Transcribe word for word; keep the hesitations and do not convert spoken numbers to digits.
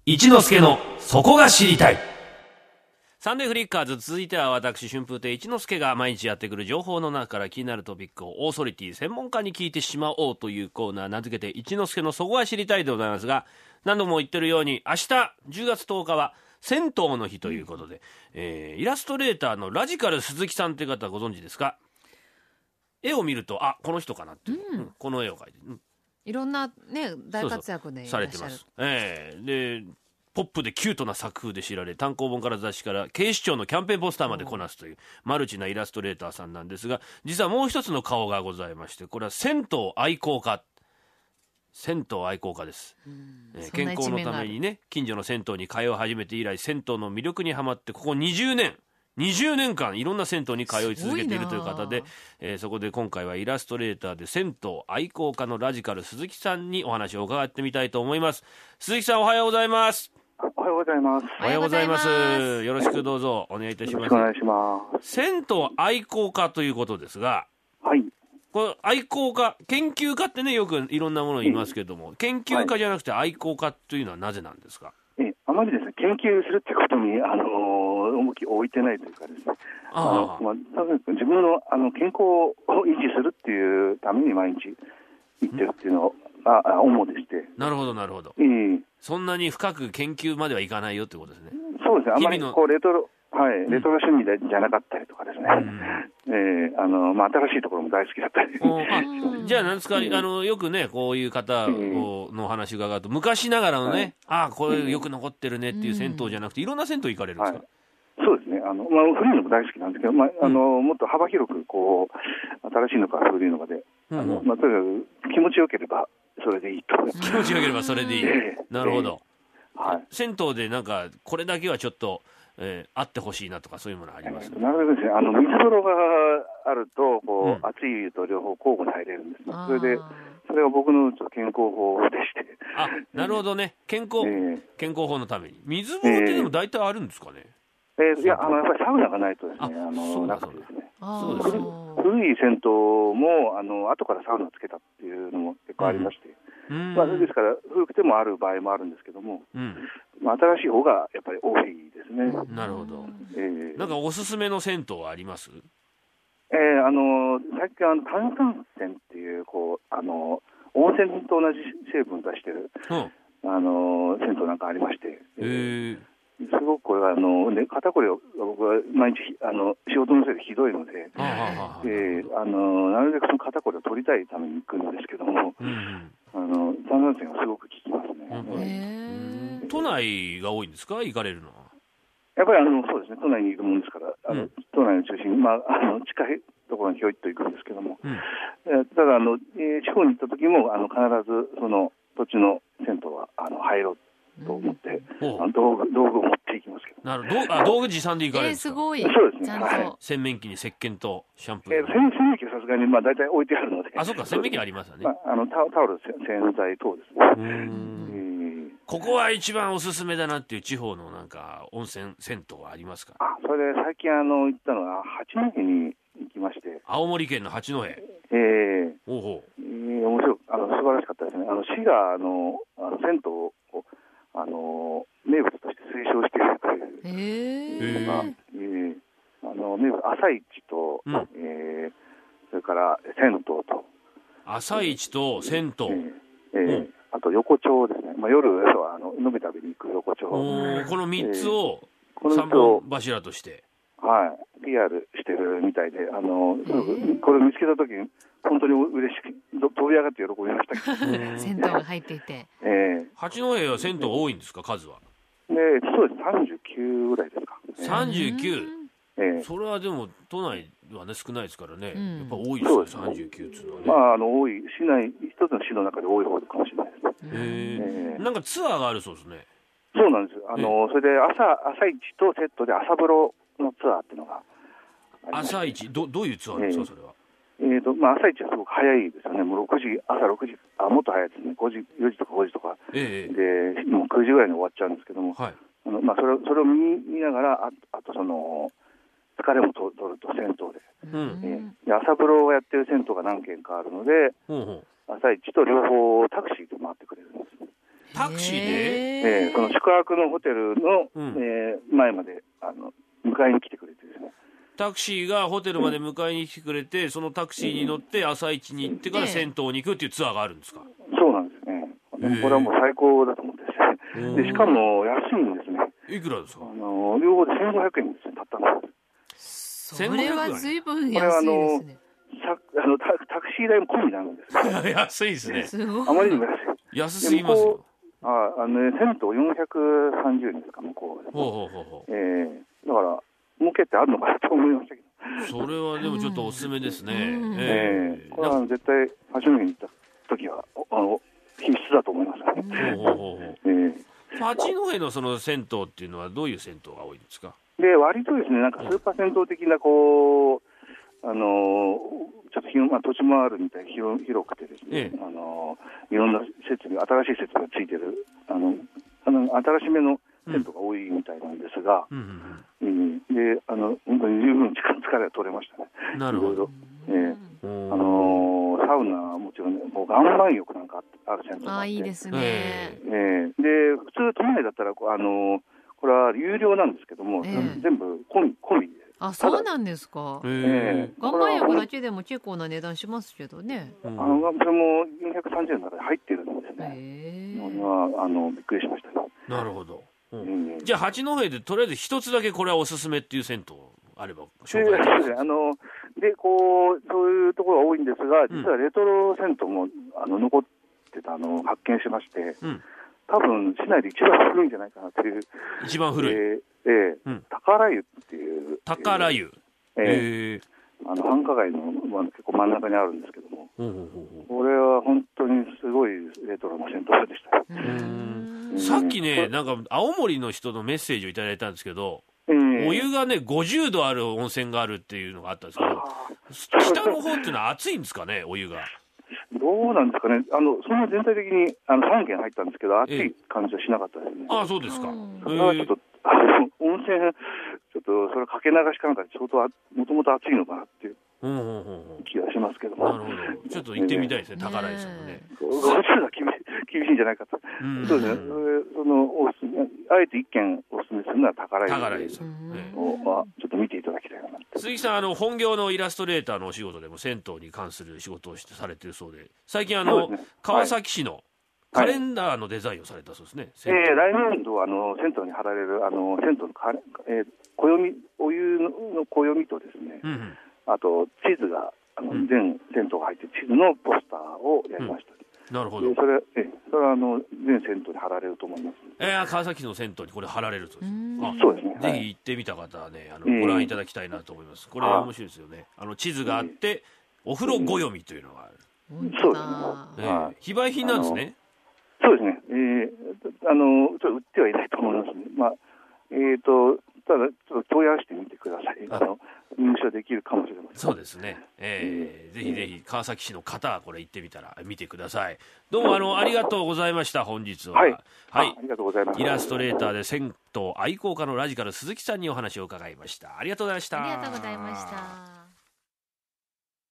一之助のそこが知りたい。サンデーフリッカーズ、続いては私春風亭一之輔が毎日やってくる情報の中から気になるトピックをオーソリティ専門家に聞いてしまおうというコーナー、名付けて一之輔のそこが知りたいでございますが、何度も言ってるように明日じゅうがつとおかは銭湯の日ということで、えー、イラストレーターのラジカル鈴木さんという方ご存知ですか？絵を見るとあこの人かなっていう、うんうん、この絵を描いて、うん、 いろんなね大活躍でいらっしゃる。 されてます、えー、でポップでキュートな作風で知られ、単行本から雑誌から警視庁のキャンペーンポスターまでこなすというマルチなイラストレーターさんなんですが、実はもう一つの顔がございまして、これは銭湯愛好家銭湯愛好家です、えー、健康のためにね近所の銭湯に通い始めて以来、銭湯の魅力にはまってここにじゅうねんにじゅうねんかんいろんな銭湯に通い続けているという方で、えー、そこで今回はイラストレーターで銭湯愛好家のラジカル鈴木さんにお話を伺ってみたいと思います。鈴木さん、おはようございます。 おはようございます。 おはようございます。よろしくどうぞお願いいたします。 よろしくお願いします。 銭湯愛好家ということですが、 はい。 これ愛好家、研究家ってねよくいろんなものを言いますけども、研究家じゃなくて愛好家というのはなぜなんですか？ えあまりですね研究するってことにあの重きを置いてないというかですね、ああの、まあ、多分自分のあの健康を維持するっていうために毎日行ってるっていうのが主でして。 なるほどなるほど、 えー、 そんなに深く研究まではいかないよってことですね。 そうですね、あまりこうレトロはい、レトロ趣味でじゃなかったりとかですね、うんえーあのまあ、新しいところも大好きだったりあじゃあなんですか、あのよくねこういう方をの話伺うと、昔ながらのね、はい、ああこれよく残ってるねっていう銭湯じゃなくていろんな銭湯行かれるんですか？ はい、そうですね、あの、まあ、古いのも大好きなんですけど、まあ、あのもっと幅広くこう新しいのか古いのかで、うんあのまあ、とにかく気持ちよければそれでいいと。 気持ちよければそれでいい、えー、なるほど、 えーはい、 銭湯でなんかこれだけはちょっとえー、あってほしいなとかそういうものあります、ね、 なるほどですね。あの水風呂があるとこう、うん、熱い湯と両方交互に入れるんですね。それでそれが僕のちょっと健康法でして。 あ、なるほどね。健康、えー、健康法のために水風呂ってでも大体あるんですかね。 えー、いやあのやっぱりサウナがないとですね、あのなくてですね。そうですね。古い銭湯もあの後からサウナをつけたっていうのも結構ありまして。うんまあ、ですから古くてもある場合もあるんですけども、うんまあ、新しい方がやっぱり多いですね。 なるほど、えー、なんかおすすめの銭湯はあります？ えー、あの最近あの炭酸泉っていうこうあの温泉と同じ成分を出してる、うん、あの銭湯なんかありまして、えー、すごくこれはあの、ね、肩こりを僕は毎日あの仕事のせいでひどいので、あのなるべくその肩こりを取りたいために行くんですけども、うんうんあの炭酸泉がすごく効きますね。 うん、都内が多いんですか、行かれるのは？ やっぱりあのそうですね、都内にいるもんですから、あの、うん、都内を中心に、まあ、あの近いところにひょいっと行くんですけども、うん、えただあの、えー、地方に行った時もあの必ずその土地の銭湯はあの入ろうと思って、うん、あの道具道具を持っていきますけど。 なるほど。あ、道具持参で行かれるんですか？ えー、すごい。 そうですね。 はい、 洗面器に石鹸とシャンプー。 えー、洗面器はさすがにまあ大体置いてあるので。 あ、そうか、洗面器ありますよね。 まあ、あの タ, タオル、洗剤等ですね。うーん、 えー、ここは一番おすすめだなっていう地方のなんか温泉銭湯はありますか？ あ、それで最近あの行ったのは八戸に行きまして。 青森県の八戸。ええー、おうほう。 えー、面白い、あの素晴らしかったですね。あの市があのあの銭湯をあの名物として推奨しているというのが、えー、あの名物朝市と、うんえー、それから銭湯と朝市と銭湯、 えーえーうん、あと横丁ですね、まあ、夜はあの飲み食べに行く横丁、 このみっつをさんぼん柱として、 はい、ピーアール してるみたいで、あのこれを見つけたときに本当に嬉しく飛び上がって喜びましたけど銭湯が入っていて、 えー、八戸は銭湯多いんですか、数は？ でそうです、さんじゅうきゅうぐらいですか。 さんじゅうきゅう、 えー、 それはでも都内はね少ないですからね、うん、やっぱ多いですね、さんじゅうきゅうっていうのはね。 まああの多い市内、一つの市の中で多い方かもしれないですね。 えーえー、なんかツアーがあるそうですね。 そうなんです。あの、それで朝朝市とセットで朝風呂のツアーっていうのが朝市、どどういうツアーですか、えー、それは？ えーとまあ、朝市はすごく早いですよね。もうろくじ、朝ろくじ、あもっと早いですね。ごじ、よじとかごじとか、えー、でもうくじぐらいに終わっちゃうんですけども、はい、あのまあ、それをそれを 見, 見ながら、あ, あとその疲れも取ると銭湯で、うんえー、で朝風呂をやってる銭湯が何軒かあるので、うん、朝市と両方タクシーで回ってくれるんです。 タクシーで、 えー、その宿泊のホテルの、うん、えー、前まであの迎えに来てくれてですね、タクシーがホテルまで迎えに来てくれて、そのタクシーに乗って朝一に行ってから銭湯に行くっていうツアーがあるんですか？ そうなんですね。これはもう最高だと思ってですね。でしかも安いんですね。 いくらですか？ あの両方でせんごひゃくえんですね、たったの。 それは随分安いですね。 あの タ, タクシー代も込みなんですね。 安いですね。 あまりにも安い。 安すぎますよ。 ああの、ね、銭湯よんひゃくさんじゅうえんですか、向こうで。 ほうほうほうほう。 えー、だから儲けってあるのかなと思いましたけど。それはでもちょっとおすすめですね。うん、 えー、これは絶対初めに行った時はあの必須だと思いますね。 ほうほうほうほう。えー、八戸のその銭湯っていうのはどういう銭湯が多いんですか？ で割とですね、なんかスーパー銭湯的なこう、あのちょっと広、まあ、土地もあるみたいに 広, 広くてですね、ええ、あのいろんな設備、新しい設備がついてるあのあの新しめの銭湯が多いみたいなんですが、うんうんうんうん、であの本当に十分疲れが取れましたね。 なるほど。 いろいろ、えー、あのサウナはもちろん、ね、もう岩盤浴なんかある銭湯があって、 あ、いいですね。 えー、で普通都内だったらあのこれは有料なんですけども、えー、全部込み込みで。 あ、そうなんですか。えー、岩盤浴だけでも結構な値段しますけどね。 あのそれもよんひゃくさんじゅうえんの中で入ってるんですね。えー、あのびっくりしましたね。 なるほど。うん、じゃあ八戸でとりあえず一つだけこれはおすすめっていう銭湯あれば紹介してください。 あのでこうそういうところが多いんですが、実はレトロ銭湯もあの残ってたのを発見しまして、うん、多分市内で一番古いんじゃないかなという。 一番古い。 えーえーうん、宝湯っていう宝湯、 えー、あの繁華街の、まあ、結構真ん中にあるんですけども、うんうんうん、これは本当にすごいレトロな銭湯でした。 うん、さっきね、なんか青森の人のメッセージをいただいたんですけど、えー、お湯がねごじゅうどある温泉があるっていうのがあったんですけど、北の方っていうのは暑いんですかね、お湯が。 どうなんですかね、あのそんな全体的にあのさんけん入ったんですけど、暑い感じはしなかったですね。 ああ、そうですか。 それはちょっと、あの温泉、ちょっとそれかけ流しかなんか相当もともと暑いのかなっていう気がしますけども。 なるほど。ちょっと行ってみたいですね、宝井さんもね。 ごじゅうは厳しい厳しいんじゃないかと。そうですね。そのおすすめ、あえて一軒おすすめするのは宝井さんをちょっと見ていただきたいな。 鈴木さん、あの本業のイラストレーターのお仕事でも銭湯に関する仕事をしてされているそうで、最近あの、ね、川崎市のカレンダーのデザインをされたそうですね。 はい、えー、来年度あの銭湯に貼られるあの銭湯のか、えー、暦お湯の暦とですね、うんうん、あと地図があの、うん、全銭湯が入って地図のポスターをやりました。 うん、なるほど。 それえそれはあの全銭湯に貼られると思います。 えー、川崎の銭湯にこれ貼られるとです。 あ、そうですね。 ぜひ行ってみた方はね、あの、えー、ご覧いただきたいなと思います。これ面白いですよね。あの地図があって、えー、お風呂ご読みというのがある。 うん、そうですね。 えー、非売品なんですね。 そうですね。えー、あのちょっと売ってはいないと思いますね。まあえーとただちょっと問い合わせてみてください。あの入手できるかもしれません。 そうですね。えー、ぜひぜひ川崎市の方はこれ行ってみたら見てください。どうもあのありがとうございました。本日は。 はい。はい。ありがとうございます。 イラストレーターで銭湯愛好家のラジカル鈴木さんにお話を伺いました。ありがとうございました。 ありがとうございました。